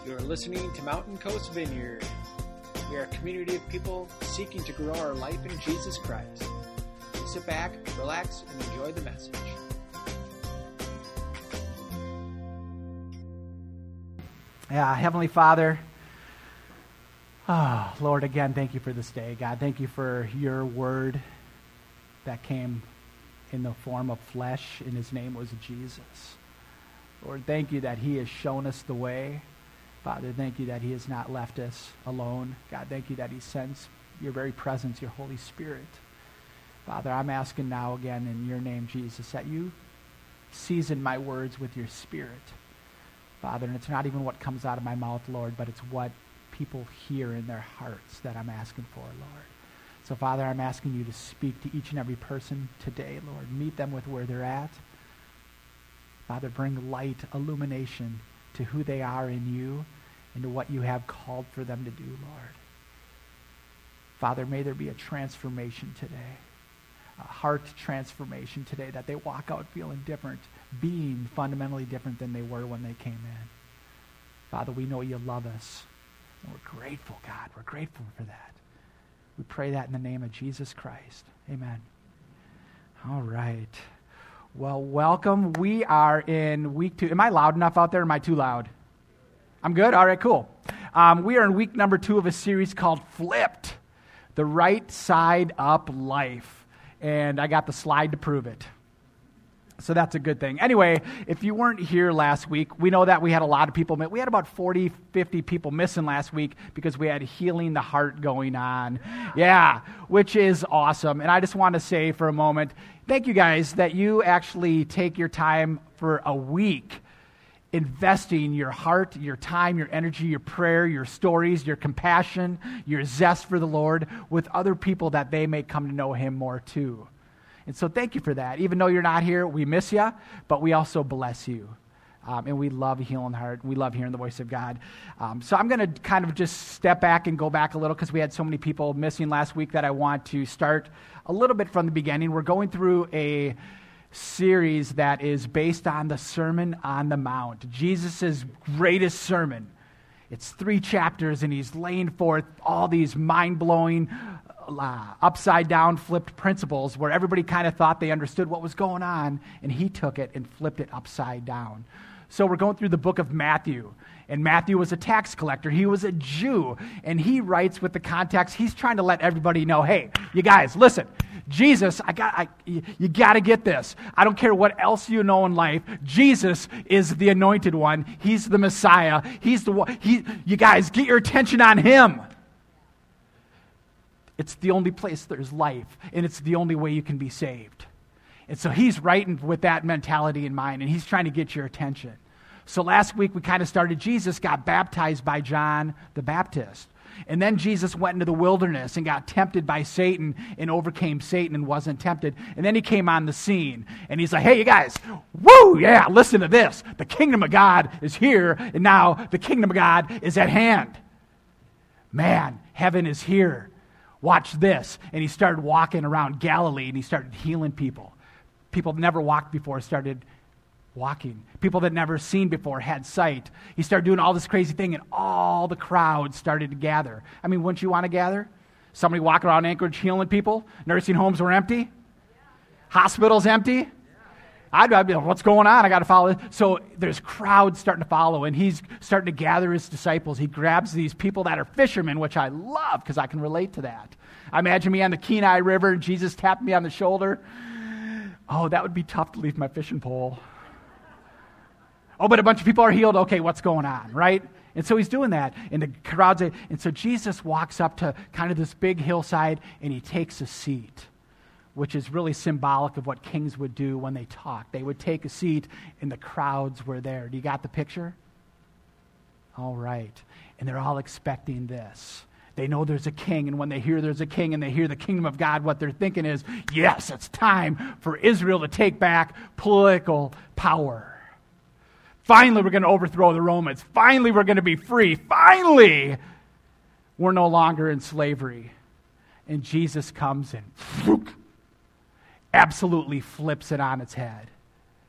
You're listening to Mountain Coast Vineyard. We are a community of people seeking to grow our life in Jesus Christ. Sit back, relax, and enjoy the message. Yeah, Heavenly Father, oh, Lord, again, thank you for this day. God, thank you for your word that came in the form of flesh, and his name was Jesus. Lord, thank you that he has shown us the way. Father, thank you that he has not left us alone. God, thank you that he sends your very presence, your Holy Spirit. Father, I'm asking now again in your name, Jesus, that you season my words with your Spirit. Father, and it's not even what comes out of my mouth, Lord, but it's what people hear in their hearts that I'm asking for, Lord. So, Father, I'm asking you to speak to each and every person today, Lord. Meet them with where they're at. Father, bring light, illumination to who they are in you and to what you have called for them to do, Lord. Father, may there be a transformation today, a heart transformation today, that they walk out feeling different, being fundamentally different than they were when they came in. Father, we know you love us, and we're grateful, God. We're grateful for that. We pray that in the name of Jesus Christ. Amen. All right. Well, welcome. We are in week 2. Am I loud enough out there? Or am I too loud? I'm good? All right, cool. We are in week number 2 of a series called Flipped, the Right Side Up Life. And I got the slide to prove it. So that's a good thing. Anyway, if you weren't here last week, we know that we had a lot of people. We had about 40, 50 people missing last week because we had Healing the Heart going on. Yeah, which is awesome. And I just want to say for a moment, thank you guys that you actually take your time for a week investing your heart, your time, your energy, your prayer, your stories, your compassion, your zest for the Lord with other people that they may come to know him more too. And so thank you for that. Even though you're not here, we miss you, but we also bless you. And we love Healing the Heart. We love hearing the voice of God. So I'm going to kind of just step back and go back a little because we had so many people missing last week that I want to start a little bit from the beginning. We're going through a series that is based on the Sermon on the Mount, Jesus' greatest sermon. It's 3 chapters, and he's laying forth all these mind-blowing, upside-down flipped principles where everybody kind of thought they understood what was going on, and he took it and flipped it upside down. So we're going through the book of Matthew, and Matthew was a tax collector. He was a Jew, and he writes with the context. He's trying to let everybody know, hey, you guys, listen, Jesus, you got to get this. I don't care what else you know in life. Jesus is the anointed one. He's the Messiah. He's the one. You guys, get your attention on him. It's the only place there's life, and it's the only way you can be saved. And so he's writing with that mentality in mind, and he's trying to get your attention. So last week we kind of started, Jesus got baptized by John the Baptist. And then Jesus went into the wilderness and got tempted by Satan and overcame Satan and wasn't tempted. And then he came on the scene, and he's like, hey, you guys, woo, yeah, listen to this. The kingdom of God is here, and now the kingdom of God is at hand. Man, heaven is here. Watch this. And he started walking around Galilee, and he started healing people. People that never walked before started walking. People that never seen before had sight. He started doing all this crazy thing, and all the crowd started to gather. I mean, wouldn't you want to gather? Somebody walking around Anchorage healing people? Nursing homes were empty? Hospitals empty? I'd be like, what's going on? I got to follow. So there's crowds starting to follow, and he's starting to gather his disciples. He grabs these people that are fishermen, which I love because I can relate to that. I imagine me on the Kenai River, and Jesus tapped me on the shoulder. Oh, that would be tough to leave my fishing pole. Oh, but a bunch of people are healed. Okay, what's going on, right? And so he's doing that, and the crowds. And so Jesus walks up to kind of this big hillside, and he takes a seat, which is really symbolic of what kings would do when they talk. They would take a seat, and the crowds were there. Do you got the picture? All right. And they're all expecting this. They know there's a king, and when they hear there's a king and they hear the kingdom of God, what they're thinking is, yes, it's time for Israel to take back political power. Finally, we're going to overthrow the Romans. Finally, we're going to be free. Finally, we're no longer in slavery. And Jesus comes and absolutely flips it on its head.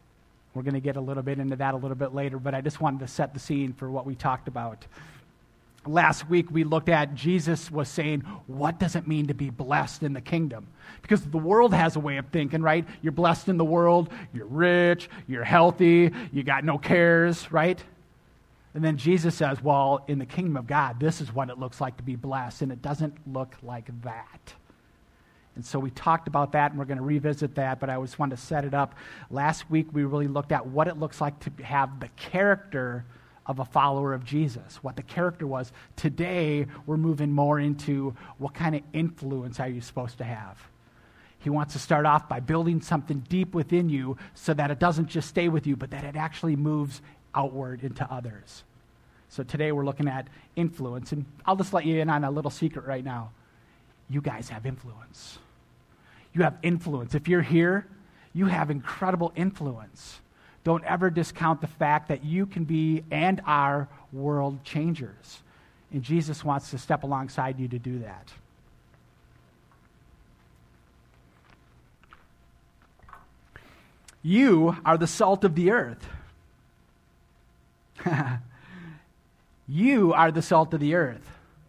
We're going to get a little bit into that a little bit later, but I just wanted to set the scene for what we talked about. Last week, we looked at Jesus was saying, what does it mean to be blessed in the kingdom? Because the world has a way of thinking, right? You're blessed in the world, you're rich, you're healthy, you got no cares, right? And then Jesus says, well, in the kingdom of God, this is what it looks like to be blessed, and it doesn't look like that. And so we talked about that, and we're going to revisit that, but I just wanted to set it up. Last week, we really looked at what it looks like to have the character of a follower of Jesus, what the character was. Today, we're moving more into what kind of influence are you supposed to have. He wants to start off by building something deep within you so that it doesn't just stay with you, but that it actually moves outward into others. So today we're looking at influence, and I'll just let you in on a little secret right now. You guys have influence. You have influence. If you're here, you have incredible influence. Don't ever discount the fact that you can be and are world changers. And Jesus wants to step alongside you to do that. You are the salt of the earth. You are the salt of the earth.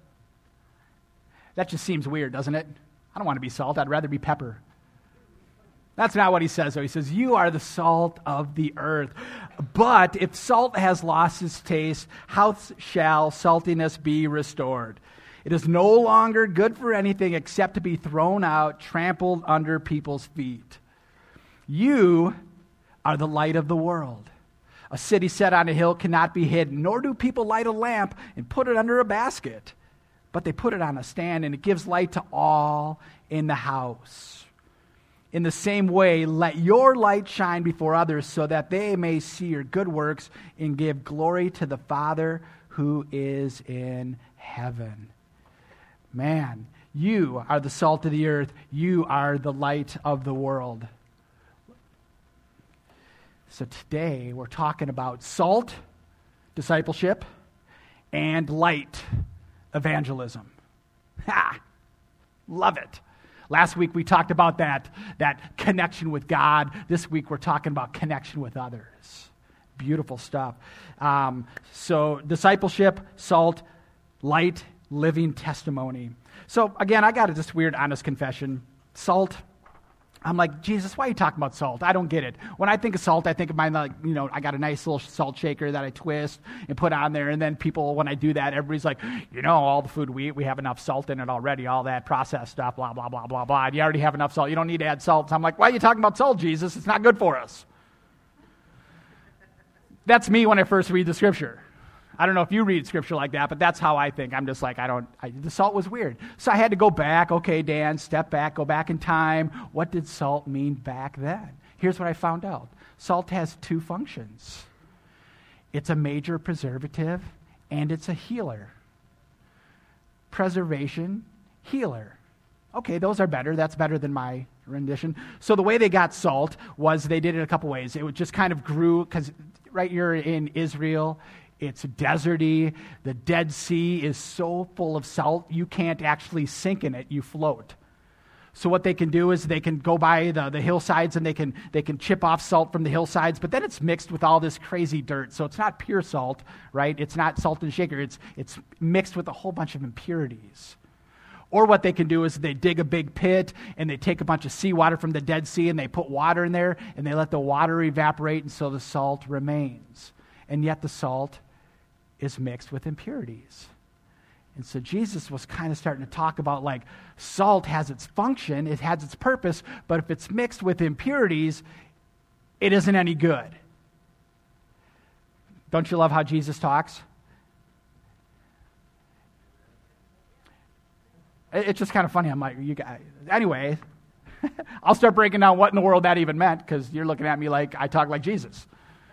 That just seems weird, doesn't it? I don't want to be salt. I'd rather be pepper. That's not what he says, though. He says, you are the salt of the earth. But if salt has lost its taste, how shall saltiness be restored? It is no longer good for anything except to be thrown out, trampled under people's feet. You are the light of the world. A city set on a hill cannot be hidden, nor do people light a lamp and put it under a basket. But they put it on a stand, and it gives light to all in the house. In the same way, let your light shine before others so that they may see your good works and give glory to the Father who is in heaven. Man, you are the salt of the earth. You are the light of the world. So today we're talking about salt, discipleship, and light, evangelism. Ha! Love it. Last week we talked about that connection with God. This week we're talking about connection with others. Beautiful stuff. So discipleship, salt, light, living testimony. So again, I got this weird honest confession. Salt. I'm like, Jesus, why are you talking about salt? I don't get it. When I think of salt, I think of mine, like, I got a nice little salt shaker that I twist and put on there. And then people, when I do that, everybody's like, all the food we eat, we have enough salt in it already, all that processed stuff, blah, blah, blah, blah, blah. And you already have enough salt. You don't need to add salt. So I'm like, why are you talking about salt, Jesus? It's not good for us. That's me when I first read the scripture. I don't know if you read scripture like that, but that's how I think. I'm just like, the salt was weird. So I had to go back. Okay, Dan, step back, go back in time. What did salt mean back then? Here's what I found out. Salt has two functions. It's a major preservative, and it's a healer. Preservation, healer. Okay, those are better. That's better than my rendition. So the way they got salt was they did it a couple ways. It would just kind of grew, because right here in Israel, it's deserty. The Dead Sea is so full of salt, you can't actually sink in it. You float. So what they can do is they can go by the hillsides and they can chip off salt from the hillsides, but then it's mixed with all this crazy dirt. So it's not pure salt, right? It's not salt and shaker. It's mixed with a whole bunch of impurities. Or what they can do is they dig a big pit and they take a bunch of seawater from the Dead Sea and they put water in there and they let the water evaporate, and so the salt remains. And yet the salt is mixed with impurities. And so Jesus was kind of starting to talk about, like, salt has its function, it has its purpose, but if it's mixed with impurities, it isn't any good. Don't you love how Jesus talks? It's just kind of funny. I'm like, you guys. Anyway, I'll start breaking down what in the world that even meant, because you're looking at me like I talk like Jesus.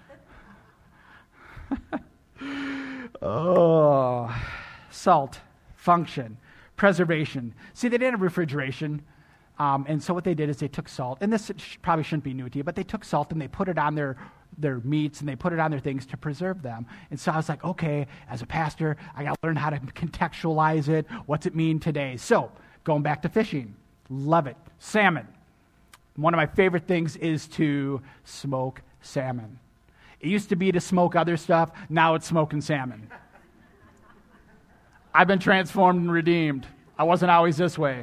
Oh, salt, function, preservation. See, they didn't have refrigeration, and so what they did is they took salt, and this probably shouldn't be new to you, but they took salt and they put it on their meats and they put it on their things to preserve them. And so I was like, okay, as a pastor, I got to learn how to contextualize it. What's it mean today? So going back to fishing, love it. Salmon. One of my favorite things is to smoke salmon. It used to be to smoke other stuff. Now it's smoking salmon. I've been transformed and redeemed. I wasn't always this way.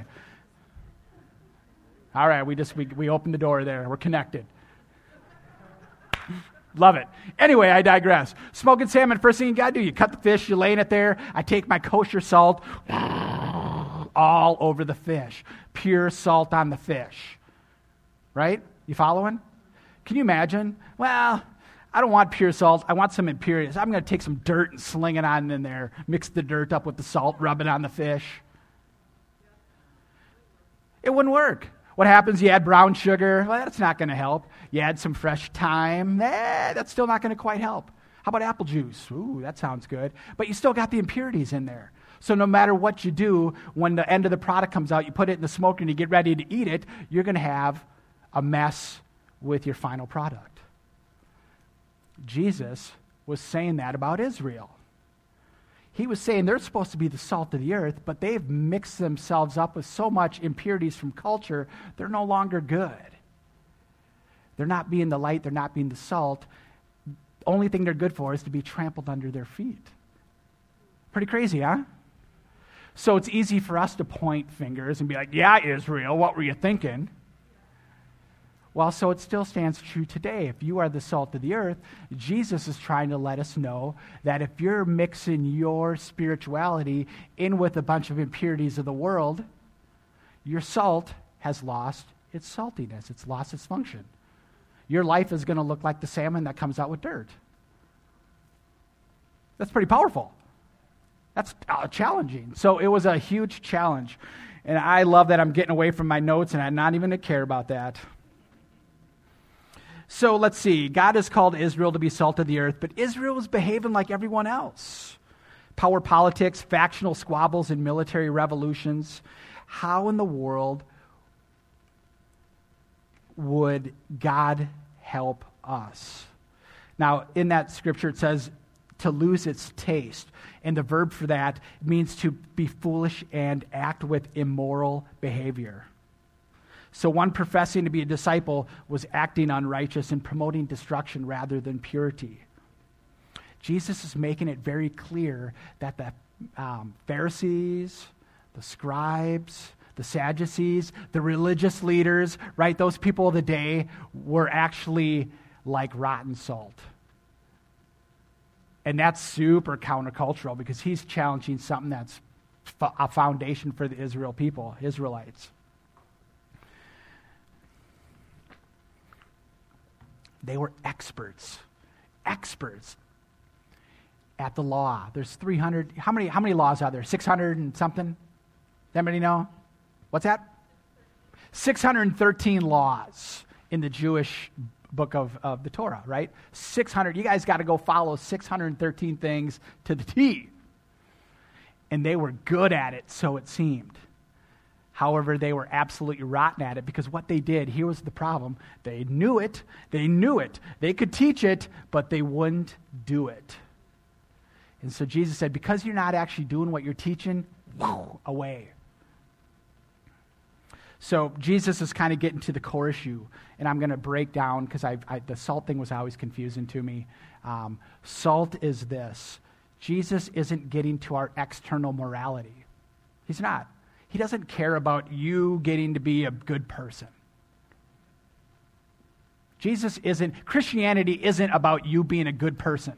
All right, we opened the door there. We're connected. Love it. Anyway, I digress. Smoking salmon, first thing you got to do, you cut the fish, you laying it there. I take my kosher salt all over the fish. Pure salt on the fish. Right? You following? Can you imagine? Well, I don't want pure salt. I want some impurities. I'm going to take some dirt and sling it on in there. Mix the dirt up with the salt, rub it on the fish. It wouldn't work. What happens? You add brown sugar. Well, that's not going to help. You add some fresh thyme. That's still not going to quite help. How about apple juice? Ooh, that sounds good. But you still got the impurities in there. So no matter what you do, when the end of the product comes out, you put it in the smoker and you get ready to eat it, you're going to have a mess with your final product. Jesus was saying that about Israel. He was saying they're supposed to be the salt of the earth, but they've mixed themselves up with so much impurities from culture, they're no longer good. They're not being the light, they're not being the salt. The only thing they're good for is to be trampled under their feet. Pretty crazy, huh? So it's easy for us to point fingers and be like, yeah, Israel, what were you thinking? Well, so it still stands true today. If you are the salt of the earth, Jesus is trying to let us know that if you're mixing your spirituality in with a bunch of impurities of the world, your salt has lost its saltiness. It's lost its function. Your life is going to look like the salmon that comes out with dirt. That's pretty powerful. That's challenging. So it was a huge challenge. And I love that I'm getting away from my notes and I'm not even going to care about that. So let's see. God has called Israel to be salt of the earth, but Israel was behaving like everyone else. Power politics, factional squabbles, and military revolutions. How in the world would God help us? Now, in that scripture, it says to lose its taste. And the verb for that means to be foolish and act with immoral behavior. So one professing to be a disciple was acting unrighteous and promoting destruction rather than purity. Jesus is making it very clear that the Pharisees, the scribes, the Sadducees, the religious leaders, right, those people of the day were actually like rotten salt. And that's super countercultural because he's challenging something that's a foundation for the Israelites. They were experts at the law. There's 300, how many laws are there? 600 and something? Does anybody know? What's that? 613 laws in the Jewish book of the Torah, right? 600. You guys got to go follow 613 things to the T. And they were good at it, so it seemed. However, they were absolutely rotten at it because what they did, here was the problem. They knew it. They could teach it, but they wouldn't do it. And so Jesus said, because you're not actually doing what you're teaching, away. So Jesus is kind of getting to the core issue, and I'm going to break down because the salt thing was always confusing to me. Salt is this. Jesus isn't getting to our external morality. He's not. He doesn't care about you getting to be a good person. Christianity isn't about you being a good person.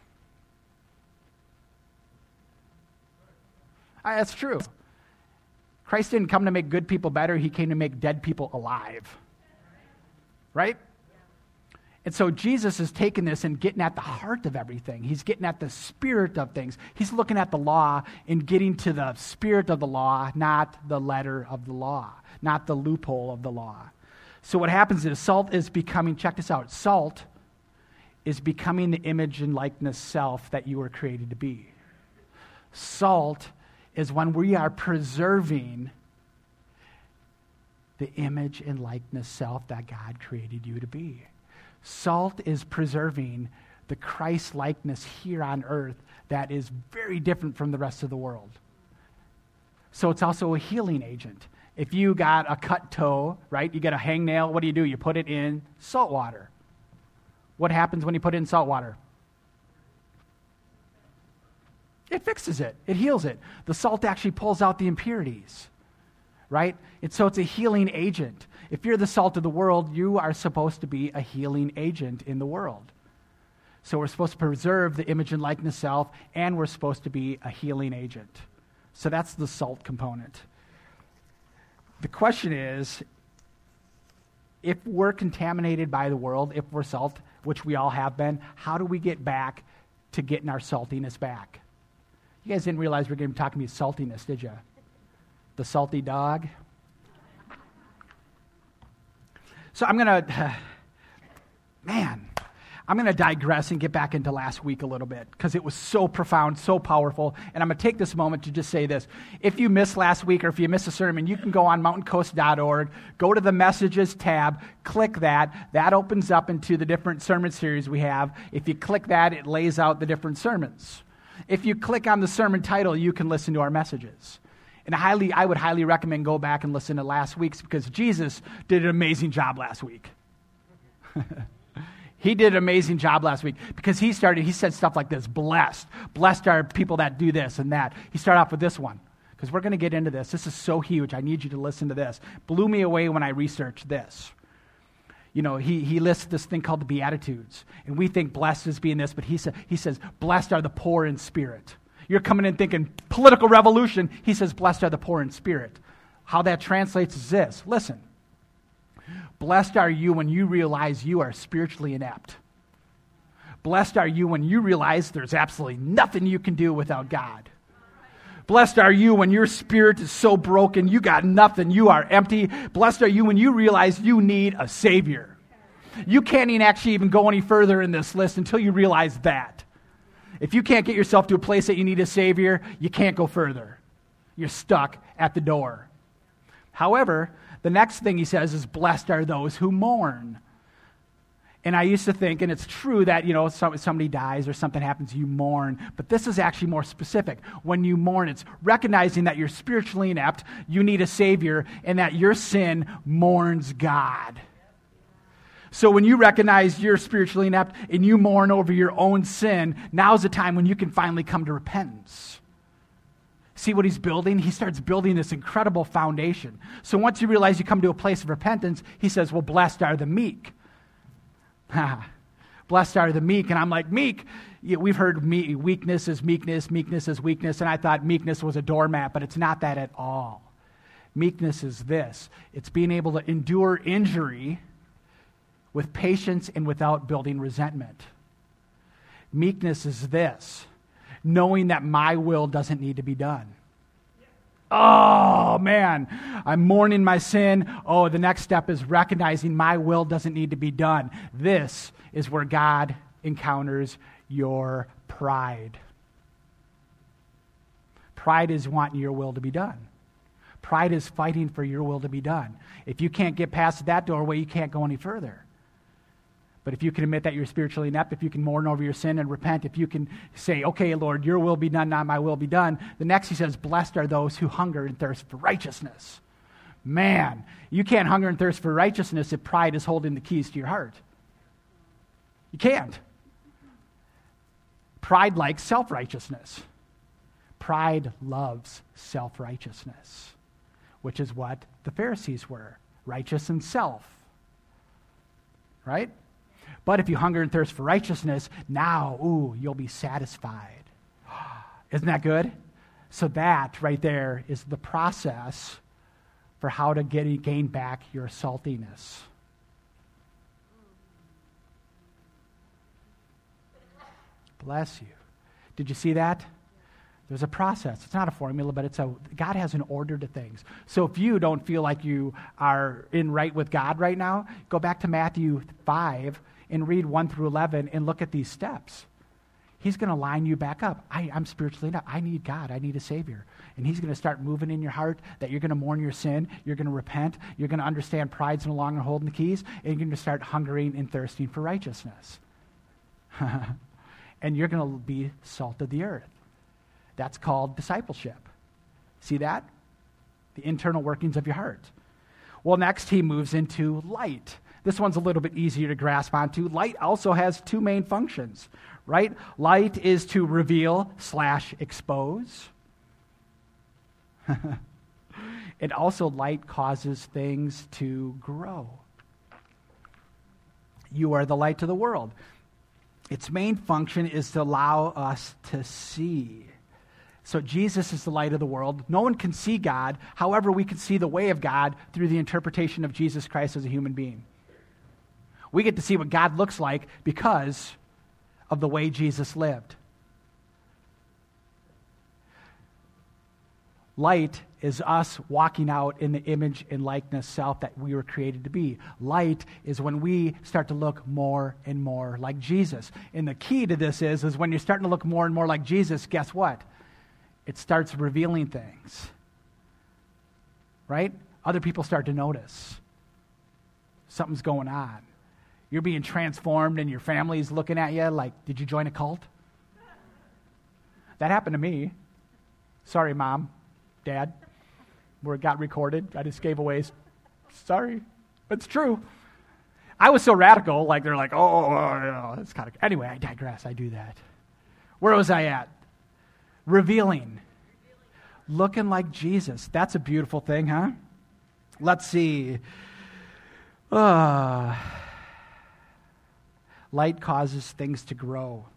That's true. Christ didn't come to make good people better. He came to make dead people alive. Right? And so Jesus is taking this and getting at the heart of everything. He's getting at the spirit of things. He's looking at the law and getting to the spirit of the law, not the letter of the law, not the loophole of the law. So what happens is salt is becoming, check this out, salt is becoming the image and likeness self that you were created to be. Salt is when we are preserving the image and likeness self that God created you to be. Salt is preserving the Christ-likeness here on earth that is very different from the rest of the world. So it's also a healing agent. If you got a cut toe, right, you get a hangnail, what do? You put it in salt water. What happens when you put it in salt water? It fixes it. It heals it. The salt actually pulls out the impurities, right? And so it's a healing agent. If you're the salt of the world, you are supposed to be a healing agent in the world. So we're supposed to preserve the image and likeness self, and we're supposed to be a healing agent. So that's the salt component. The question is, if we're contaminated by the world, if we're salt, which we all have been, how do we get back to getting our saltiness back? You guys didn't realize we were going to be talking about saltiness, did you? The salty dog. So I'm going to digress and get back into last week a little bit because it was so profound, so powerful. And I'm going to take this moment to just say this. If you missed last week or if you missed a sermon, you can go on mountaincoast.org, go to the Messages tab, click that. That opens up into the different sermon series we have. If you click that, it lays out the different sermons. If you click on the sermon title, you can listen to our messages. And I would highly recommend go back and listen to last week's because Jesus did an amazing job last week. He did an amazing job last week because he said stuff like this, blessed are people that do this and that. He started off with this one because we're going to get into this. This is so huge. I need you to listen to this. Blew me away when I researched this. You know, he lists this thing called the Beatitudes, and we think blessed is being this, but he says, blessed are the poor in spirit. You're coming in thinking political revolution. He says, blessed are the poor in spirit. How that translates is this. Listen, blessed are you when you realize you are spiritually inept. Blessed are you when you realize there's absolutely nothing you can do without God. Blessed are you when your spirit is so broken, you got nothing, you are empty. Blessed are you when you realize you need a Savior. You can't even go any further in this list until you realize that. If you can't get yourself to a place that you need a Savior, you can't go further. You're stuck at the door. However, the next thing he says is, blessed are those who mourn. And I used to think, and it's true that, somebody dies or something happens, you mourn. But this is actually more specific. When you mourn, it's recognizing that you're spiritually inept, you need a Savior, and that your sin mourns God. So when you recognize you're spiritually inept and you mourn over your own sin, now's the time when you can finally come to repentance. See what he's building? He starts building this incredible foundation. So once you realize you come to a place of repentance, he says, well, blessed are the meek. Blessed are the meek. And I'm like, meek? We've heard weakness is meekness, meekness is weakness, and I thought meekness was a doormat, but it's not that at all. Meekness is this. It's being able to endure injury with patience and without building resentment. Meekness is this. Knowing that my will doesn't need to be done. Oh, man, I'm mourning my sin. Oh, the next step is recognizing my will doesn't need to be done. This is where God encounters your pride. Pride is wanting your will to be done. Pride is fighting for your will to be done. If you can't get past that doorway, you can't go any further. But if you can admit that you're spiritually inept, if you can mourn over your sin and repent, if you can say, okay, Lord, your will be done, not my will be done, the next he says, blessed are those who hunger and thirst for righteousness. Man, you can't hunger and thirst for righteousness if pride is holding the keys to your heart. You can't. Pride likes self-righteousness. Pride loves self-righteousness, which is what the Pharisees were, righteous in self. Right? But if you hunger and thirst for righteousness, now, you'll be satisfied. Isn't that good? So that right there is the process for how to gain back your saltiness. Bless you. Did you see that? There's a process. It's not a formula, but God has an order to things. So if you don't feel like you are in right with God right now, go back to Matthew 5 and read 1 through 11 and look at these steps. He's going to line you back up. I'm spiritually enough. I need God. I need a Savior. And he's going to start moving in your heart that you're going to mourn your sin. You're going to repent. You're going to understand pride's no longer holding the keys. And you're going to start hungering and thirsting for righteousness. And you're going to be salt of the earth. That's called discipleship. See that? The internal workings of your heart. Well, next he moves into light. This one's a little bit easier to grasp onto. Light also has two main functions, right? Light is to reveal / expose. And also light causes things to grow. You are the light to the world. Its main function is to allow us to see. So Jesus is the light of the world. No one can see God. However, we can see the way of God through the interpretation of Jesus Christ as a human being. We get to see what God looks like because of the way Jesus lived. Light is us walking out in the image and likeness self that we were created to be. Light is when we start to look more and more like Jesus. And the key to this is when you're starting to look more and more like Jesus, guess what? It starts revealing things. Right? Other people start to notice. Something's going on. You're being transformed and your family's looking at you like, did you join a cult? That happened to me. Sorry, Mom, Dad, where it got recorded. I just gave away. Sorry, but it's true. I was so radical, like they're like, oh, it's kind of. Anyway, I digress. I do that. Where was I at? Revealing. Looking like Jesus. That's a beautiful thing, huh? Let's see. Light causes things to grow.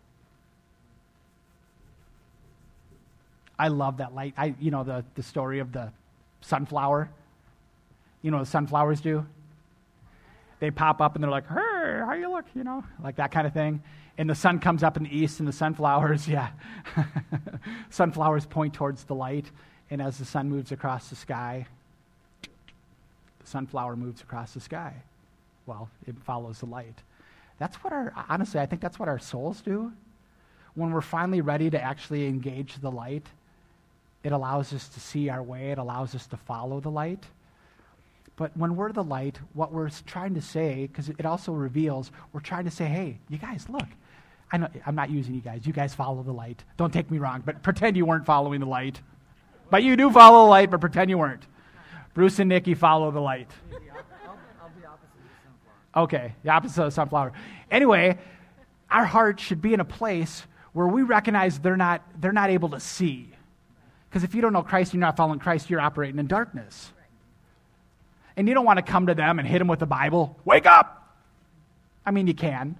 I love that light. The story of the sunflower. You know what sunflowers do? They pop up and they're like, hey, how you look? Like that kind of thing. And the sun comes up in the east and the sunflowers, sunflowers point towards the light. And as the sun moves across the sky, the sunflower moves across the sky. Well, it follows the light. Honestly, I think that's what our souls do. When we're finally ready to actually engage the light, it allows us to see our way. It allows us to follow the light. But when we're the light, what we're trying to say, because it also reveals, we're trying to say, hey, you guys, look. I know I'm not using you guys. You guys follow the light. Don't take me wrong, but pretend you weren't following the light. But you do follow the light, but pretend you weren't. Bruce and Nikki follow the light. I'll be opposite of the sunflower. Okay, the opposite of the sunflower. Anyway, our heart should be in a place where we recognize they're not able to see. Because if you don't know Christ, you're not following Christ, you're operating in darkness. And you don't want to come to them and hit them with the Bible. Wake up! I mean, you can.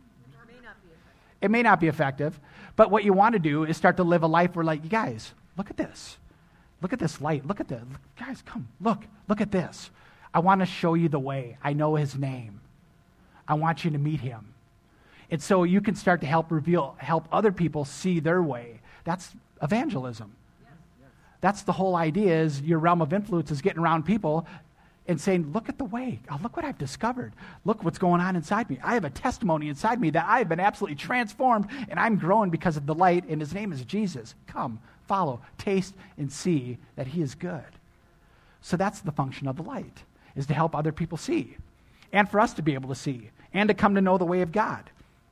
It may not be effective. But what you want to do is start to live a life where, like, you guys, look at this. Look at this light. Look at this. Guys, come. Look at this. I want to show you the way. I know his name. I want you to meet him. And so you can start to help other people see their way. That's evangelism. That's the whole idea, is your realm of influence is getting around people and saying, look at the way. Oh, look what I've discovered. Look what's going on inside me. I have a testimony inside me that I've been absolutely transformed, and I'm growing because of the light, and his name is Jesus. Come, follow, taste, and see that he is good. So that's the function of the light, is to help other people see, and for us to be able to see, and to come to know the way of God.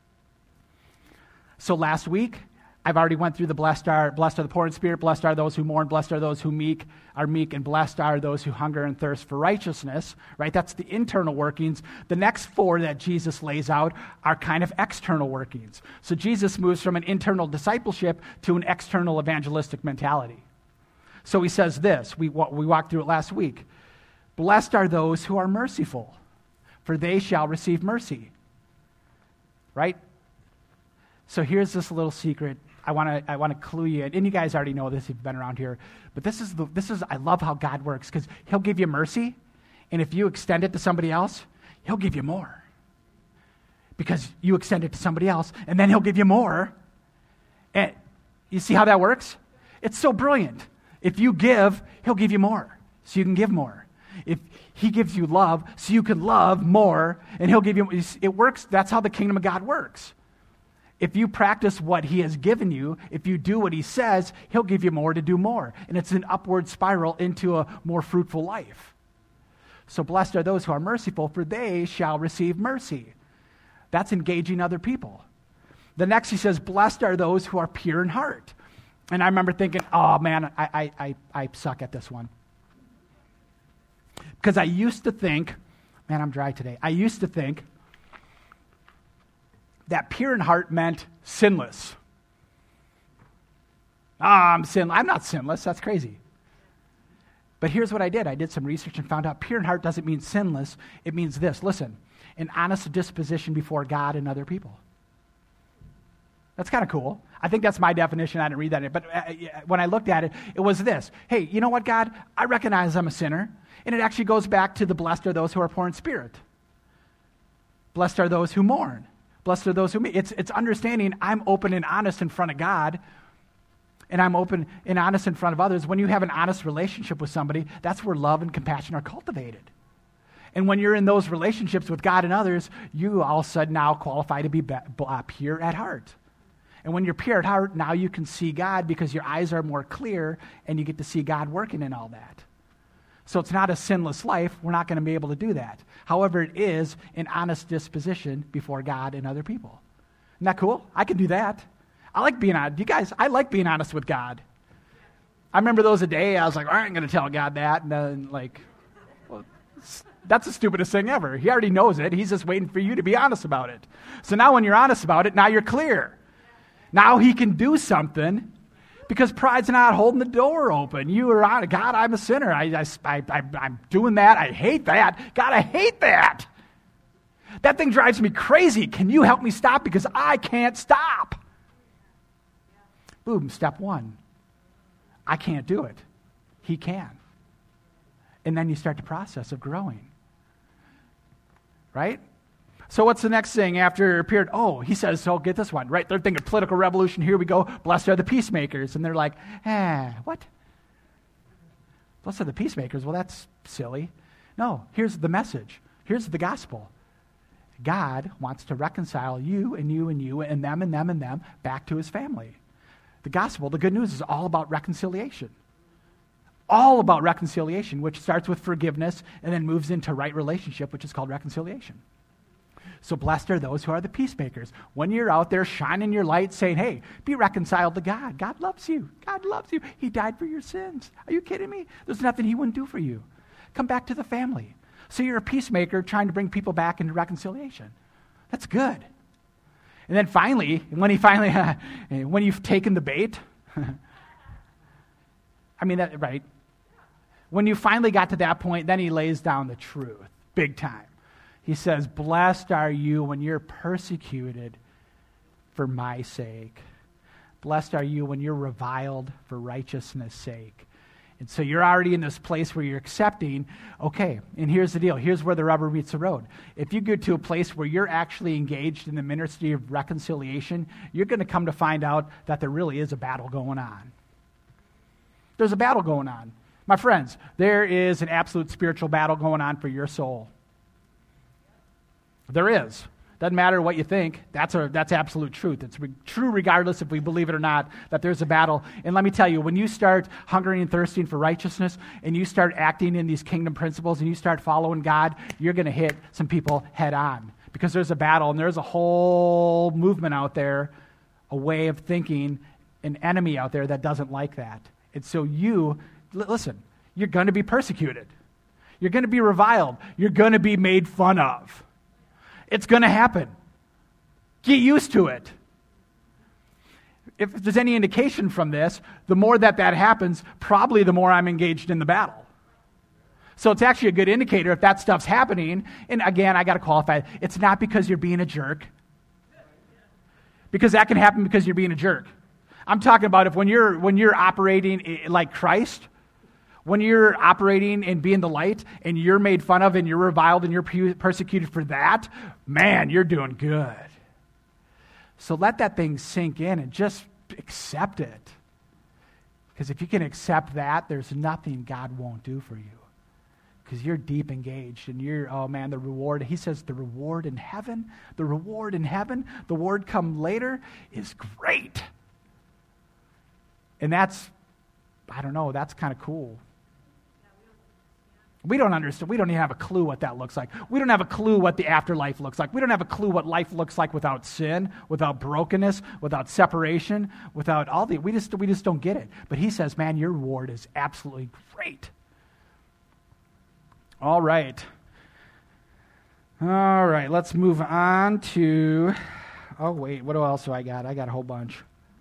So last week, I've already went through the blessed are the poor in spirit, blessed are those who mourn, blessed are those who are meek, and blessed are those who hunger and thirst for righteousness, right? That's the internal workings. The next 4 that Jesus lays out are kind of external workings. So Jesus moves from an internal discipleship to an external evangelistic mentality. So he says this, we walked through it last week. Blessed are those who are merciful, for they shall receive mercy, right? So here's this little secret. I want to clue you in, and you guys already know this if you've been around here. But this is I love how God works, because he'll give you mercy, and if you extend it to somebody else, he'll give you more. Because you extend it to somebody else, and then he'll give you more. And you see how that works? It's so brilliant. If you give, he'll give you more, so you can give more. If he gives you love, so you can love more, and he'll give you. It works. That's how the kingdom of God works. If you practice what he has given you, if you do what he says, he'll give you more to do more. And it's an upward spiral into a more fruitful life. So blessed are those who are merciful, for they shall receive mercy. That's engaging other people. The next he says, blessed are those who are pure in heart. And I remember thinking, oh man, I suck at this one. Because I used to think Man, I'm dry today. I used to think that pure in heart meant sinless. I'm not sinless. That's crazy. But here's what I did. I did some research and found out pure in heart doesn't mean sinless. It means this. Listen, an honest disposition before God and other people. That's kind of cool. I think that's my definition. I didn't read that. But when I looked at it, it was this. Hey, you know what, God? I recognize I'm a sinner. And it actually goes back to the blessed are those who are poor in spirit. Blessed are those who mourn. Blessed are those who meet. It's understanding I'm open and honest in front of God, and I'm open and honest in front of others. When you have an honest relationship with somebody, that's where love and compassion are cultivated. And when you're in those relationships with God and others, you all of a sudden now qualify to be pure at heart. And when you're pure at heart, now you can see God because your eyes are more clear and you get to see God working in all that. So it's not a sinless life. We're not going to be able to do that. However, it is an honest disposition before God and other people. Isn't that cool? I can do that. I like being honest. You guys, I like being honest with God. I remember those a day I was like, I ain't going to tell God that. And then well, that's the stupidest thing ever. He already knows it. He's just waiting for you to be honest about it. So now when you're honest about it, now you're clear. Now he can do something because pride's not holding the door open. You are on, God, I'm a sinner. I'm doing that. I hate that. God, I hate that. That thing drives me crazy. Can you help me stop? Because I can't stop. Boom, step one. I can't do it. He can. And then you start the process of growing. Right? So what's the next thing after period? Oh, he says, so get this one, right? They're thinking political revolution. Here we go. Blessed are the peacemakers. And they're like, what? Blessed are the peacemakers. Well, that's silly. No, here's the message. Here's the gospel. God wants to reconcile you and you and you and them and them and them back to his family. The gospel, the good news, is all about reconciliation. All about reconciliation, which starts with forgiveness and then moves into right relationship, which is called reconciliation. So blessed are those who are the peacemakers. When you're out there shining your light saying, hey, be reconciled to God. God loves you. God loves you. He died for your sins. Are you kidding me? There's nothing he wouldn't do for you. Come back to the family. So you're a peacemaker trying to bring people back into reconciliation. That's good. And then finally, when you've taken the bait, right? When you finally got to that point, then he lays down the truth, big time. He says, blessed are you when you're persecuted for my sake. Blessed are you when you're reviled for righteousness' sake. And so you're already in this place where you're accepting, okay, and here's the deal. Here's where the rubber meets the road. If you get to a place where you're actually engaged in the ministry of reconciliation, you're going to come to find out that there really is a battle going on. There's a battle going on. My friends, there is an absolute spiritual battle going on for your soul. There is. Doesn't matter what you think. That's absolute truth. It's true regardless if we believe it or not, that there's a battle. And let me tell you, when you start hungering and thirsting for righteousness and you start acting in these kingdom principles and you start following God, you're going to hit some people head on because there's a battle and there's a whole movement out there, a way of thinking, an enemy out there that doesn't like that. And so listen, you're going to be persecuted. You're going to be reviled. You're going to be made fun of. It's going to happen. Get used to it. If there's any indication from this, the more that happens, probably the more I'm engaged in the battle. So it's actually a good indicator if that stuff's happening. And again, I got to qualify. It's not because you're being a jerk. Because that can happen because you're being a jerk. I'm talking about when you're operating like Christ, when you're operating and being the light and you're made fun of and you're reviled and you're persecuted for that, man, you're doing good. So let that thing sink in and just accept it. Because if you can accept that, there's nothing God won't do for you. Because you're deep engaged and the reward, he says the reward in heaven, the word come later is great. And that's kind of cool. We don't understand. We don't even have a clue what that looks like. We don't have a clue what the afterlife looks like. We don't have a clue what life looks like without sin, without brokenness, without separation, without all the. We just don't get it. But he says, man, your reward is absolutely great. All right. All right, let's move on to, oh wait, what else do I got? I got a whole bunch.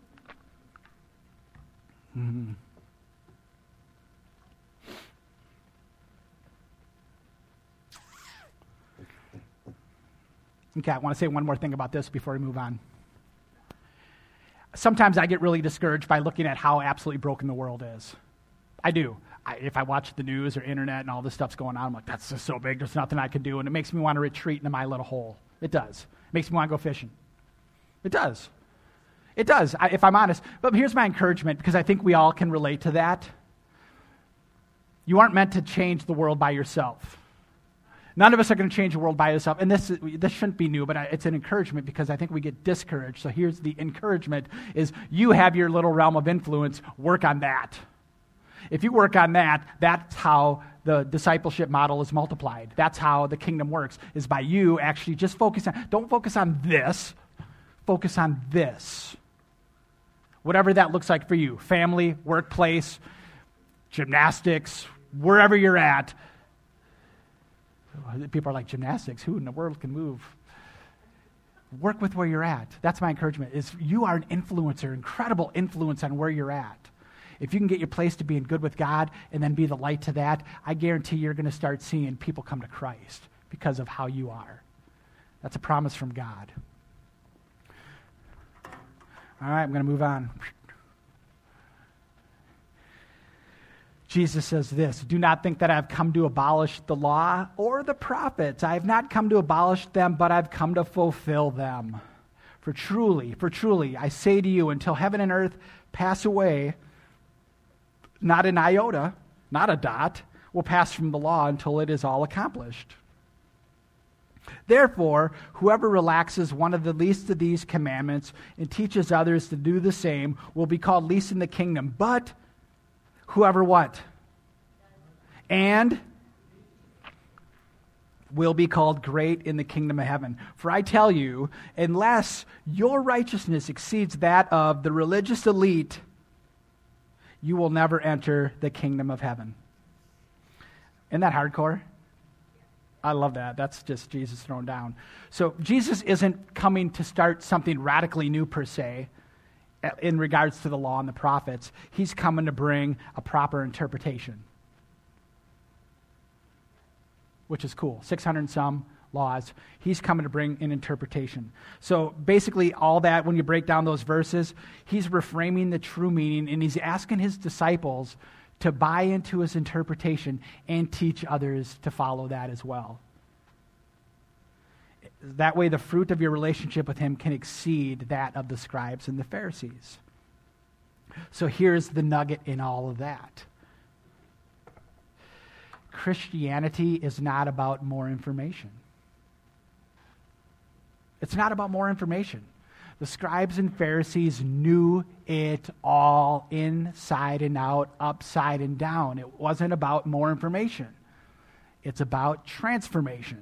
Okay, I want to say one more thing about this before we move on. Sometimes I get really discouraged by looking at how absolutely broken the world is. I do. If I watch the news or internet and all this stuff's going on, I'm like, that's just so big, there's nothing I can do. And it makes me want to retreat into my little hole. It does. It makes me want to go fishing. It does. It does, if I'm honest. But here's my encouragement, because I think we all can relate to that. You aren't meant to change the world by yourself. None of us are going to change the world by yourself. And this shouldn't be new, but it's an encouragement because I think we get discouraged. So here's the encouragement is you have your little realm of influence. Work on that. If you work on that, that's how the discipleship model is multiplied. That's how the kingdom works, is by you actually just don't focus on this, focus on this. Whatever that looks like for you, family, workplace, gymnastics, wherever you're at. People are like, gymnastics, who in the world can move? Work with where you're at. That's my encouragement, is you are an influencer, incredible influence on where you're at. If you can get your place to being good with God and then be the light to that, I guarantee you're going to start seeing people come to Christ because of how you are. That's a promise from God. All right, I'm going to move on. Jesus says this, do not think that I have come to abolish the law or the prophets. I have not come to abolish them, but I've come to fulfill them. For truly, I say to you, until heaven and earth pass away, not an iota, not a dot, will pass from the law until it is all accomplished. Therefore, whoever relaxes one of the least of these commandments and teaches others to do the same will be called least in the kingdom. But whoever what? And will be called great in the kingdom of heaven. For I tell you, unless your righteousness exceeds that of the religious elite, you will never enter the kingdom of heaven. Isn't that hardcore? I love that. That's just Jesus thrown down. So Jesus isn't coming to start something radically new per se in regards to the law and the prophets. He's coming to bring a proper interpretation, which is cool. 600 and some laws. He's coming to bring an interpretation. So basically all that, when you break down those verses, he's reframing the true meaning, and he's asking his disciples to buy into his interpretation and teach others to follow that as well. That way the fruit of your relationship with him can exceed that of the scribes and the Pharisees. So here's the nugget in all of that. Christianity is not about more information. It's not about more information. The scribes and Pharisees knew it all inside and out, upside and down. It wasn't about more information. It's about transformation.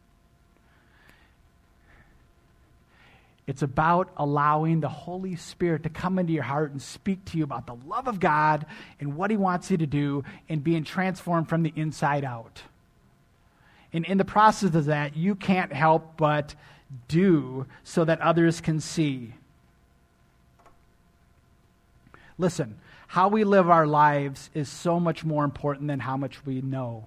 It's about allowing the Holy Spirit to come into your heart and speak to you about the love of God and what he wants you to do and being transformed from the inside out. And in the process of that, you can't help but do so that others can see. Listen, how we live our lives is so much more important than how much we know.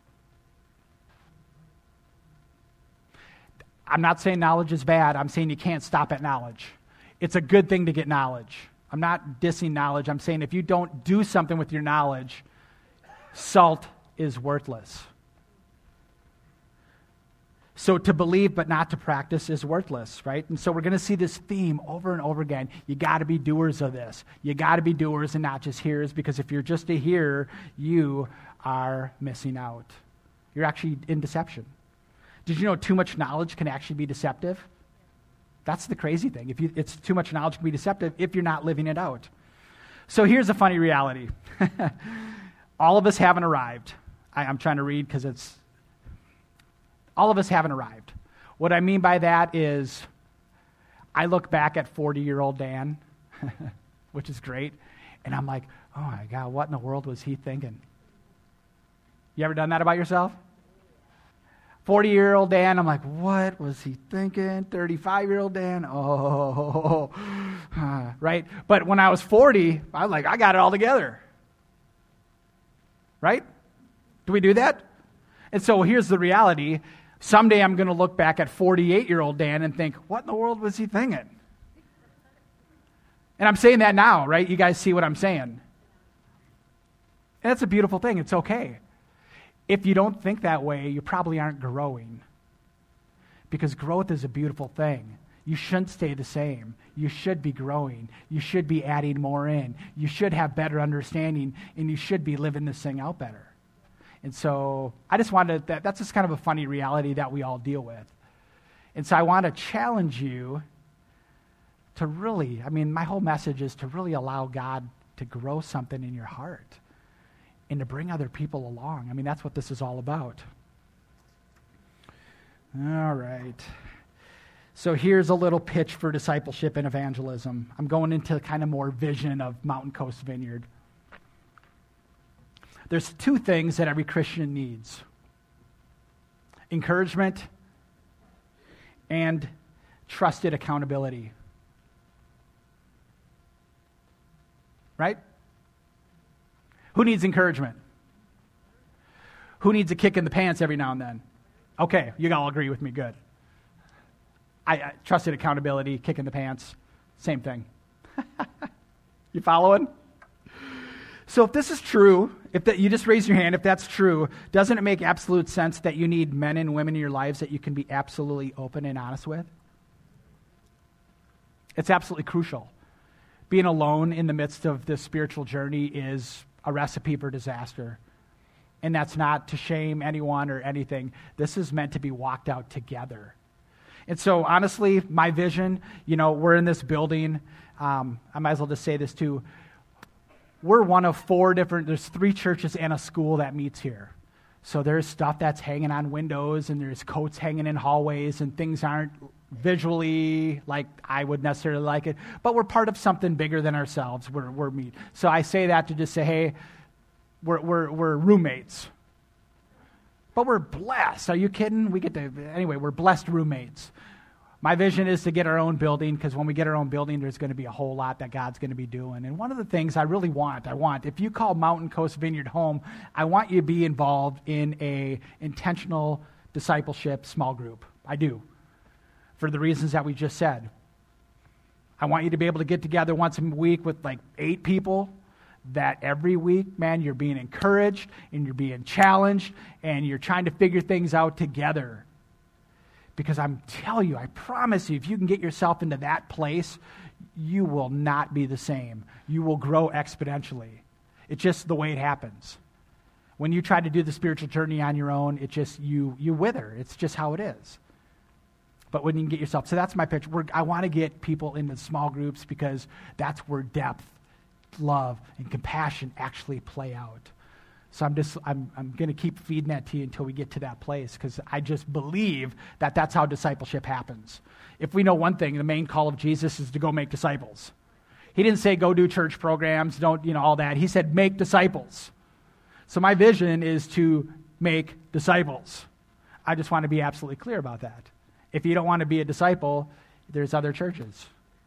I'm not saying knowledge is bad. I'm saying you can't stop at knowledge. It's a good thing to get knowledge. I'm not dissing knowledge. I'm saying if you don't do something with your knowledge, salt is worthless. So to believe but not to practice is worthless, right? And so we're going to see this theme over and over again. You got to be doers of this. You got to be doers and not just hearers, because if you're just a hearer, you are missing out. You're actually in deception. Did you know too much knowledge can actually be deceptive? That's the crazy thing. It's too much knowledge can be deceptive if you're not living it out. So here's a funny reality. All of us haven't arrived. I'm trying to read because it's... All of us haven't arrived. What I mean by that is I look back at 40-year-old Dan, which is great, and I'm like, oh my God, what in the world was he thinking? You ever done that about yourself? 40-year-old Dan, I'm like, what was he thinking? 35-year-old Dan, right? But when I was 40, I'm like, I got it all together. Right? Do we do that? And so here's the reality. Someday I'm going to look back at 48-year-old Dan and think, what in the world was he thinking? And I'm saying that now, right? You guys see what I'm saying? And that's a beautiful thing. It's okay. If you don't think that way, you probably aren't growing. Because growth is a beautiful thing. You shouldn't stay the same. You should be growing. You should be adding more in. You should have better understanding, and you should be living this thing out better. And so I just wanted that's just kind of a funny reality that we all deal with. And so I want to challenge you to really, my whole message is to really allow God to grow something in your heart and to bring other people along. That's what this is all about. All right. So here's a little pitch for discipleship and evangelism. I'm going into kind of more vision of Mountain Coast Vineyard. There's two things that every Christian needs: encouragement and trusted accountability. Right? Who needs encouragement? Who needs a kick in the pants every now and then? Okay, you all agree with me, good. I trusted accountability, kick in the pants, same thing. You following? So if this is true, you just raise your hand, if that's true, doesn't it make absolute sense that you need men and women in your lives that you can be absolutely open and honest with? It's absolutely crucial. Being alone in the midst of this spiritual journey is a recipe for disaster. And that's not to shame anyone or anything. This is meant to be walked out together. And so, honestly, my vision, we're in this building. I might as well just say this too. We're one of there's 3 churches and a school that meets here. So there's stuff that's hanging on windows, and there's coats hanging in hallways, and things aren't visually like I would necessarily like it. But we're part of something bigger than ourselves. We're meet. So I say that to just say, hey, we're roommates. But we're blessed. Are you kidding? We're blessed roommates. My vision is to get our own building, because when we get our own building, there's going to be a whole lot that God's going to be doing. And one of the things I really want, if you call Mountain Coast Vineyard home, I want you to be involved in a intentional discipleship small group. I do, for the reasons that we just said. I want you to be able to get together once a week with like 8 people, that every week, man, you're being encouraged and you're being challenged and you're trying to figure things out together. Because I'm telling you, I promise you, if you can get yourself into that place, you will not be the same. You will grow exponentially. It's just the way it happens. When you try to do the spiritual journey on your own, it just, you wither. It's just how it is. But when you can get yourself, so that's my pitch. I want to get people into small groups, because that's where depth, love, and compassion actually play out. So I'm going to keep feeding that to you until we get to that place, because I just believe that that's how discipleship happens. If we know one thing, the main call of Jesus is to go make disciples. He didn't say go do church programs, don't, all that. He said make disciples. So my vision is to make disciples. I just want to be absolutely clear about that. If you don't want to be a disciple, there's other churches.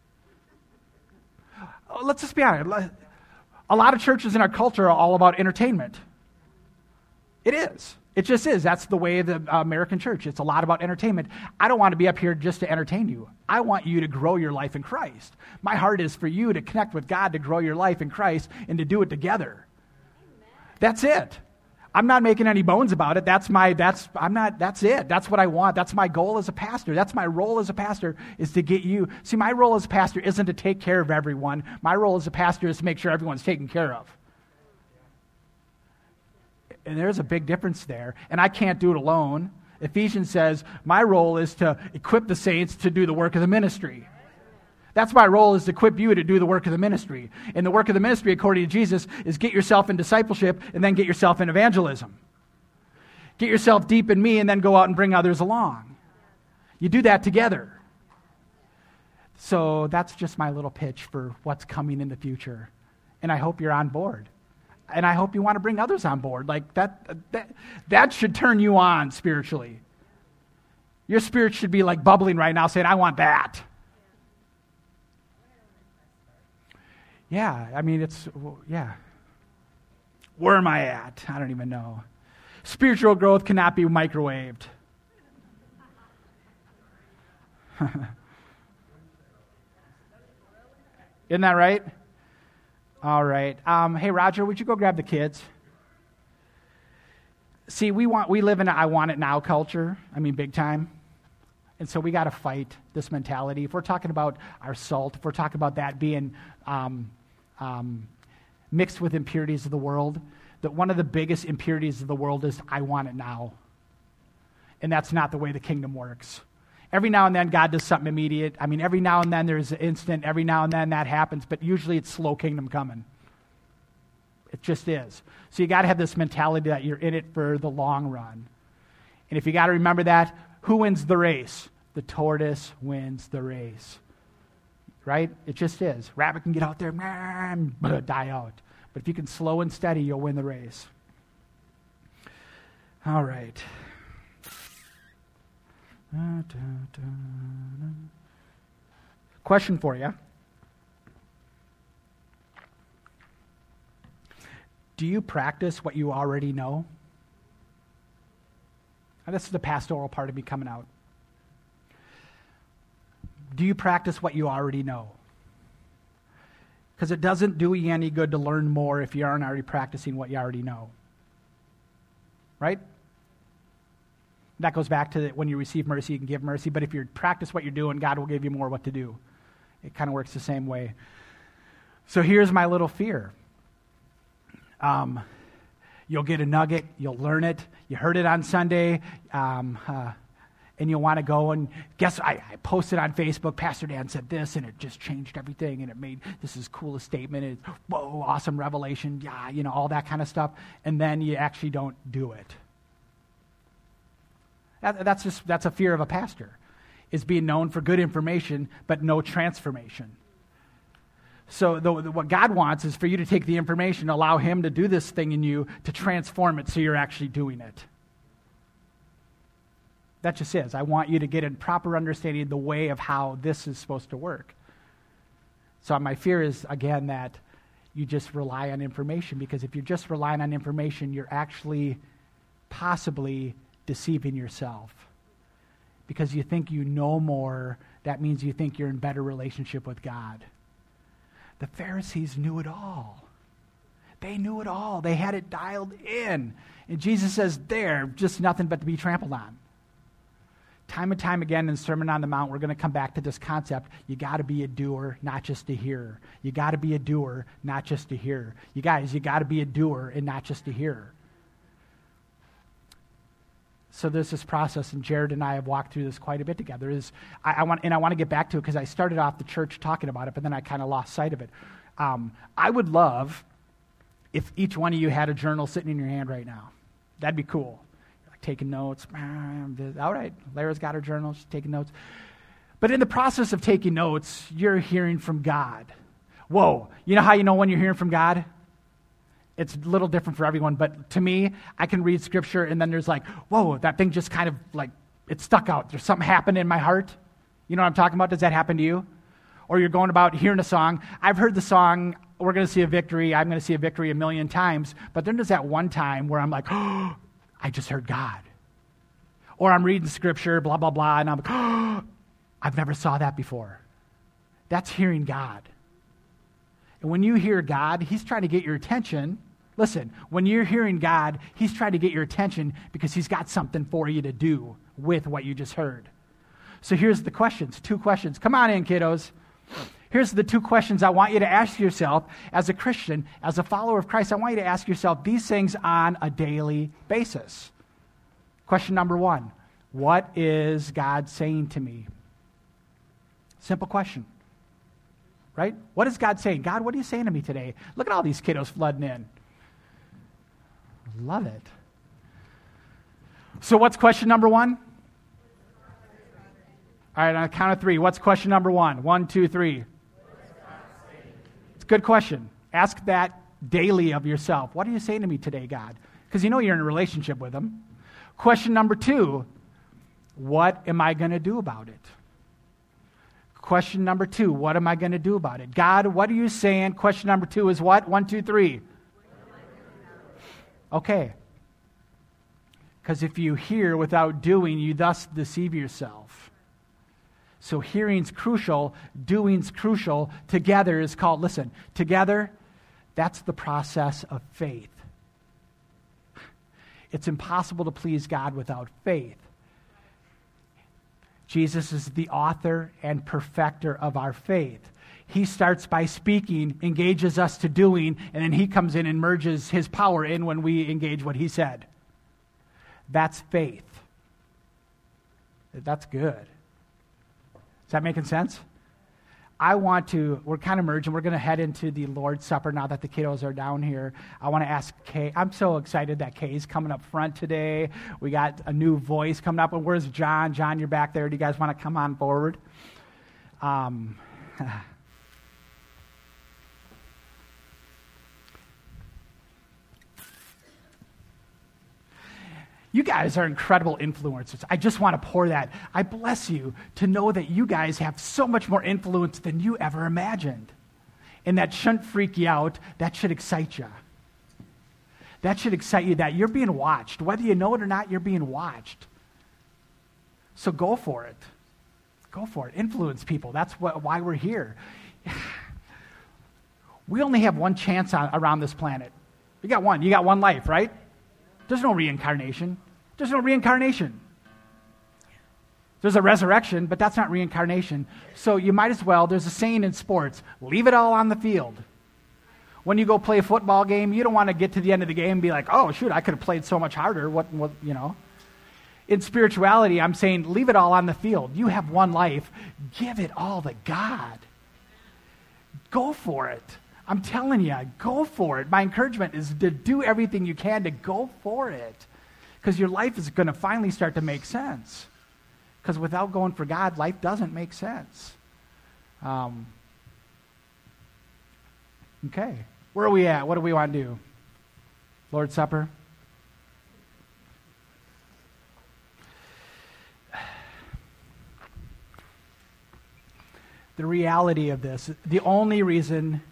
Let's just be honest. A lot of churches in our culture are all about entertainment. It is. It just is. That's the way of the American church. It's a lot about entertainment. I don't want to be up here just to entertain you. I want you to grow your life in Christ. My heart is for you to connect with God, to grow your life in Christ, and to do it together. That's it. I'm not making any bones about it. That's it. That's what I want. That's my goal as a pastor. That's my role as a pastor, is to get you. See, my role as a pastor isn't to take care of everyone. My role as a pastor is to make sure everyone's taken care of. And there's a big difference there. And I can't do it alone. Ephesians says my role is to equip the saints to do the work of the ministry. That's my role, is to equip you to do the work of the ministry. And the work of the ministry, according to Jesus, is get yourself in discipleship and then get yourself in evangelism. Get yourself deep in me and then go out and bring others along. You do that together. So that's just my little pitch for what's coming in the future. And I hope you're on board. And I hope you want to bring others on board. Like that should turn you on spiritually. Your spirit should be like bubbling right now saying, I want that. Yeah, I mean, yeah. Where am I at? I don't even know. Spiritual growth cannot be microwaved. Isn't that right? All right. Hey, Roger, would you go grab the kids? See, we live in an I want it now culture. I mean, big time. And so we got to fight this mentality. If we're talking about our salt, if we're talking about that being mixed with impurities of the world, that one of the biggest impurities of the world is I want it now. And that's not the way the kingdom works. Every now and then God does something immediate. I mean, every now and then there's an instant. Every now and then that happens. But usually it's slow kingdom coming. It just is. So you got to have this mentality that you're in it for the long run. And if you got to remember that, who wins the race? The tortoise wins the race. Right? It just is. Rabbit can get out there, die out. But if you can slow and steady, you'll win the race. All right. Question for you. Do you practice what you already know? Now, this is the pastoral part of me coming out. Do you practice what you already know? Because it doesn't do you any good to learn more if you aren't already practicing what you already know. Right? That goes back to when you receive mercy, you can give mercy. But if you practice what you're doing, God will give you more what to do. It kind of works the same way. So here's my little fear. You'll get a nugget. You'll learn it. You heard it on Sunday. And you'll want to go and guess, I posted on Facebook, Pastor Dan said this, and it just changed everything, and it made this is coolest statement. It's, whoa, awesome revelation. Yeah, all that kind of stuff. And then you actually don't do it. That's a fear of a pastor, is being known for good information, but no transformation. So what God wants is for you to take the information, allow him to do this thing in you, to transform it so you're actually doing it. That just is. I want you to get a proper understanding of the way of how this is supposed to work. So my fear is, again, that you just rely on information, because if you're just relying on information, you're actually possibly deceiving yourself. Because you think you know more, that means you think you're in better relationship with God. The Pharisees knew it all. They knew it all. They had it dialed in. And Jesus says, they're just nothing but to be trampled on. Time and time again in Sermon on the Mount, we're going to come back to this concept. You got to be a doer, not just a hearer. You got to be a doer, not just a hearer. You guys, you got to be a doer and not just a hearer. So there's this process, and Jared and I have walked through this quite a bit together. I want to get back to it because I started off the church talking about it, but then I kind of lost sight of it. I would love if each one of you had a journal sitting in your hand right now. That'd be cool. Taking notes. All right, Lara's got her journal. She's taking notes. But in the process of taking notes, you're hearing from God. Whoa. You know how you know when you're hearing from God? It's a little different for everyone, but to me, I can read Scripture, and then there's like, whoa, that thing just kind of like, it stuck out. There's something happened in my heart. You know what I'm talking about? Does that happen to you? Or you're going about hearing a song. I've heard the song, We're Going to See a Victory. I'm going to see a victory 1,000,000 times. But then there's that one time where I'm like, oh, I just heard God. Or I'm reading Scripture, blah, blah, blah, and I'm like, oh, I've never saw that before. That's hearing God. And when you hear God, he's trying to get your attention. Listen, when you're hearing God, he's trying to get your attention because he's got something for you to do with what you just heard. So here's the questions, 2 questions. Come on in, kiddos. Here's the 2 questions I want you to ask yourself as a Christian, as a follower of Christ. I want you to ask yourself these things on a daily basis. Question number 1, what is God saying to me? Simple question, right? What is God saying? God, what are you saying to me today? Look at all these kiddos flooding in. Love it. So what's question number 1? All right, on a count of 3. What's question number 1? 1, 2, 3. It's a good question. Ask that daily of yourself. What are you saying to me today, God? Because you know you're in a relationship with him. Question number 2. what am I going to do about it? Question number 2, what am I going to do about it? God, what are you saying? Question number 2 is what? 1, 2, 3. Okay. Because if you hear without doing, you thus deceive yourself. So hearing's crucial, doing's crucial. Together is called, listen, together, that's the process of faith. It's impossible to please God without faith. Jesus is the author and perfecter of our faith. He starts by speaking, engages us to doing, and then he comes in and merges his power in when we engage what he said. That's faith. That's good. Is that making sense? We're kind of merging. We're going to head into the Lord's Supper now that the kiddos are down here. I want to ask Kay. I'm so excited that Kay's coming up front today. We got a new voice coming up. And where's John? John, you're back there. Do you guys want to come on forward? You guys are incredible influencers. I just want to pour that. I bless you to know that you guys have so much more influence than you ever imagined. And that shouldn't freak you out. That should excite you. That should excite you that you're being watched. Whether you know it or not, you're being watched. So go for it. Go for it. Influence people. That's why we're here. We only have one chance around this planet. You got one. You got one life, right? There's no reincarnation. There's no reincarnation. There's a resurrection, but that's not reincarnation. So you might as well, there's a saying in sports, leave it all on the field. When you go play a football game, you don't want to get to the end of the game and be like, oh, shoot, I could have played so much harder. What, you know? In spirituality, I'm saying leave it all on the field. You have one life. Give it all to God. Go for it. I'm telling you, go for it. My encouragement is to do everything you can to go for it. Because your life is going to finally start to make sense. Because without going for God, life doesn't make sense. Okay. Where are we at? What do we want to do? Lord's Supper? The reality of this, the only reason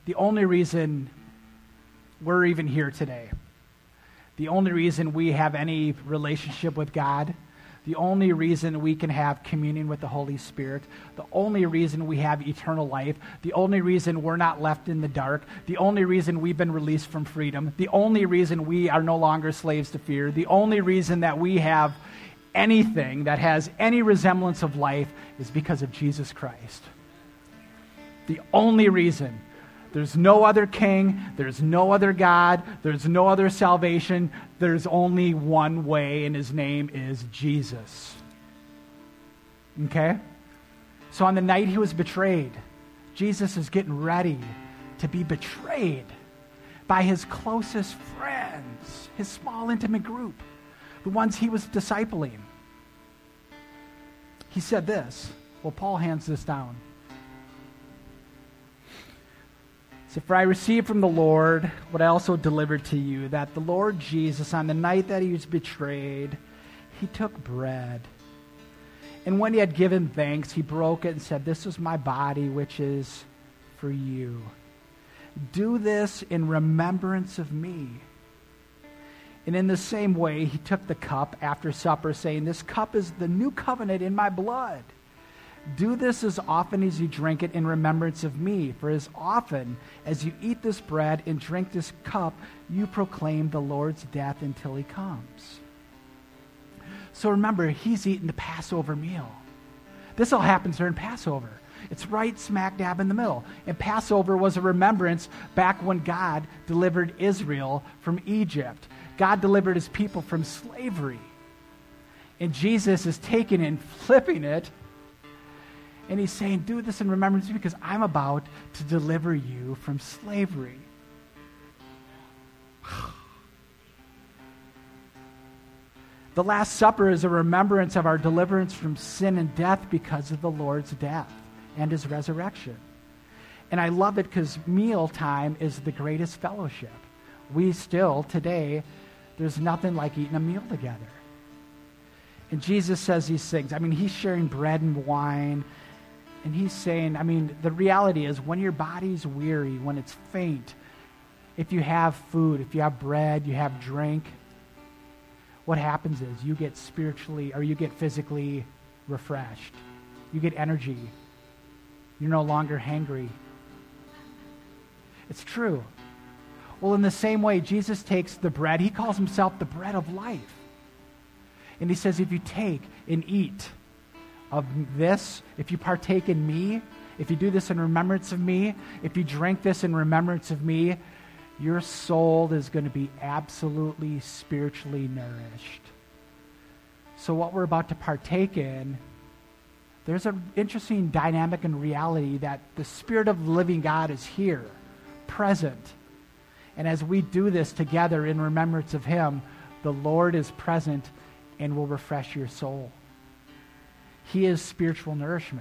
we're even here today, the only reason we have any relationship with God, the only reason we can have communion with the Holy Spirit, the only reason we have eternal life, the only reason we're not left in the dark, the only reason we've been released from freedom, the only reason we are no longer slaves to fear, the only reason that we have anything that has any resemblance of life is because of Jesus Christ. The only reason. There's no other king. There's no other God. There's no other salvation. There's only one way, and his name is Jesus. Okay? So on the night he was betrayed, Jesus is getting ready to be betrayed by his closest friends, his small, intimate group, the ones he was discipling. He said this. Well, Paul hands this down. So, for I received from the Lord what I also delivered to you, that the Lord Jesus, on the night that he was betrayed, he took bread. And when he had given thanks, he broke it and said, this is my body, which is for you. Do this in remembrance of me. And in the same way, he took the cup after supper, saying, this cup is the new covenant in my blood. Do this as often as you drink it in remembrance of me. For as often as you eat this bread and drink this cup, you proclaim the Lord's death until he comes. So remember, he's eating the Passover meal. This all happens during Passover. It's right smack dab in the middle. And Passover was a remembrance back when God delivered Israel from Egypt. God delivered his people from slavery. And Jesus is taking it and flipping it. And he's saying, do this in remembrance of me because I'm about to deliver you from slavery. The Last Supper is a remembrance of our deliverance from sin and death because of the Lord's death and his resurrection. And I love it because mealtime is the greatest fellowship. We still, today, there's nothing like eating a meal together. And Jesus says these things. I mean, he's sharing bread and wine. And he's saying, I mean, the reality is when your body's weary, when it's faint, if you have food, if you have bread, you have drink, what happens is you get spiritually or you get physically refreshed. You get energy. You're no longer hangry. It's true. Well, in the same way, Jesus takes the bread. He calls himself the bread of life. And he says, if you take and eat of this, if you partake in me, if you do this in remembrance of me, if you drink this in remembrance of me, your soul is going to be absolutely spiritually nourished. So what we're about to partake in, there's an interesting dynamic and reality that the Spirit of the living God is here, present. And as we do this together in remembrance of him, the Lord is present and will refresh your soul. He is spiritual nourishment.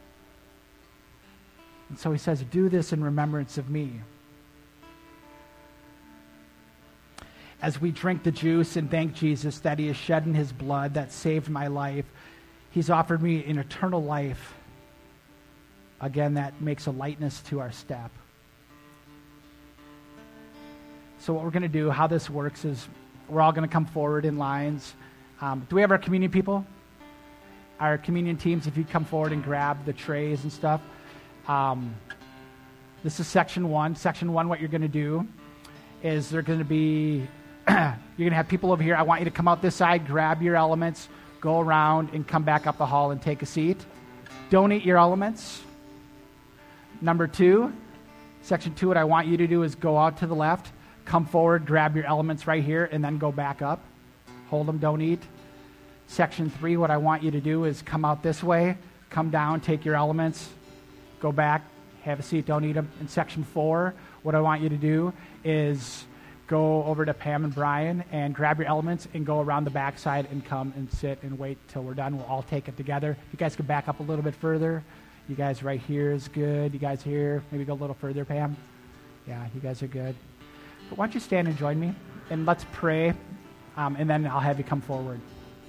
And so he says, do this in remembrance of me. As we drink the juice and thank Jesus that he has shed in his blood that saved my life, he's offered me an eternal life. Again, that makes a lightness to our step. So what we're going to do, how this works is we're all going to come forward in lines. Do we have our communion people? Our communion teams, if you come forward and grab the trays and stuff. This is section 1. Section 1, what you're going to do is they're going to be, you're going to have people over here. I want you to come out this side, grab your elements, go around, and come back up the hall and take a seat. Don't eat your elements. Number 2, section 2, what I want you to do is go out to the left, come forward, grab your elements right here, and then go back up. Hold them, don't eat. Section 3, what I want you to do is come out this way, come down, take your elements, go back, have a seat, don't eat them. In section 4, what I want you to do is go over to Pam and Brian and grab your elements and go around the backside and come and sit and wait till we're done. We'll all take it together. You guys can back up a little bit further. You guys right here is good. You guys here, maybe go a little further, Pam. Yeah, you guys are good. But why don't you stand and join me, and let's pray, and then I'll have you come forward.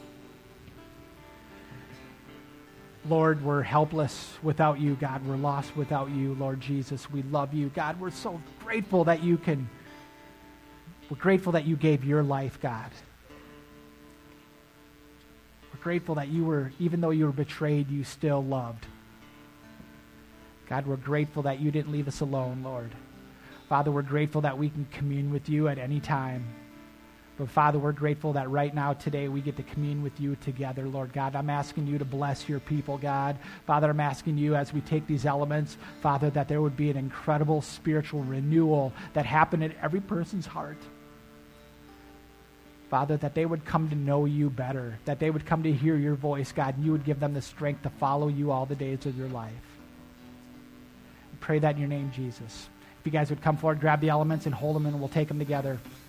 Lord, we're helpless without you, God. We're lost without you, Lord Jesus. We love you, God. We're so grateful that we're grateful that you gave your life, God. We're grateful that even though you were betrayed, you still loved. God, we're grateful that you didn't leave us alone, Lord. Father, we're grateful that we can commune with you at any time. But Father, we're grateful that right now, today, we get to commune with you together, Lord God. I'm asking you to bless your people, God. Father, I'm asking you as we take these elements, Father, that there would be an incredible spiritual renewal that happened in every person's heart. Father, that they would come to know you better, that they would come to hear your voice, God, and you would give them the strength to follow you all the days of their life. I pray that in your name, Jesus. If you guys would come forward, grab the elements and hold them, and we'll take them together.